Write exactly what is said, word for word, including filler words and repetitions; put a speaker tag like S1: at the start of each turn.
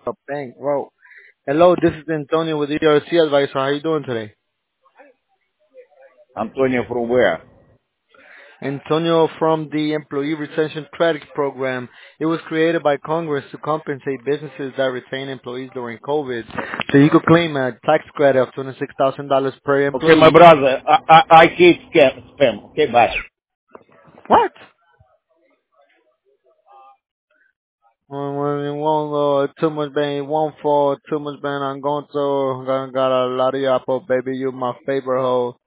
S1: A bank. Well, hello, this is Antonio with E R C Advisor. How are you doing today?
S2: Antonio from where?
S1: Antonio from the Employee Retention Credit Program. It was created by Congress to compensate businesses that retain employees during COVID. So you could claim a tax credit of twenty-six thousand dollars per
S2: Okay, my
S1: employee.
S2: brother, I, I, I hate scam, spam. Okay, bye.
S1: What? When, when it won't, uh, too much bang, it won't fall, too much bang, I'm going to, got, got a lot of y'all, baby, you my favorite hoe.